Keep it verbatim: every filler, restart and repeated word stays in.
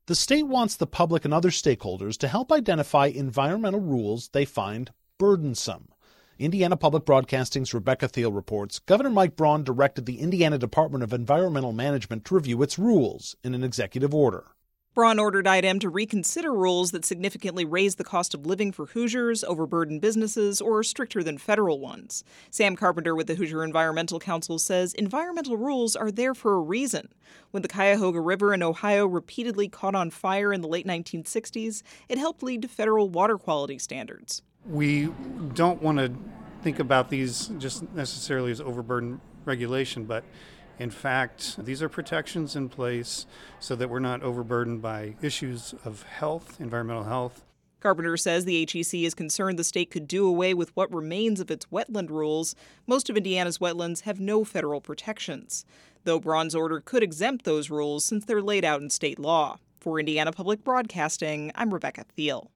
The state wants the public and other stakeholders to help identify environmental rules they find burdensome. Indiana Public Broadcasting's Rebecca Thiel reports Governor Mike Braun directed the Indiana Department of Environmental Management to review its rules in an executive order. Braun ordered I D M to reconsider rules that significantly raise the cost of living for Hoosiers, overburden businesses, or are stricter than federal ones. Sam Carpenter with the Hoosier Environmental Council says environmental rules are there for a reason. When the Cuyahoga River in Ohio repeatedly caught on fire in the late nineteen sixties, it helped lead to federal water quality standards. We don't want to think about these just necessarily as overburden regulation, but in fact, these are protections in place so that we're not overburdened by issues of health, environmental health. Carpenter says the H E C is concerned the state could do away with what remains of its wetland rules. Most of Indiana's wetlands have no federal protections, though Braun's order could exempt those rules since they're laid out in state law. For Indiana Public Broadcasting, I'm Rebecca Thiel.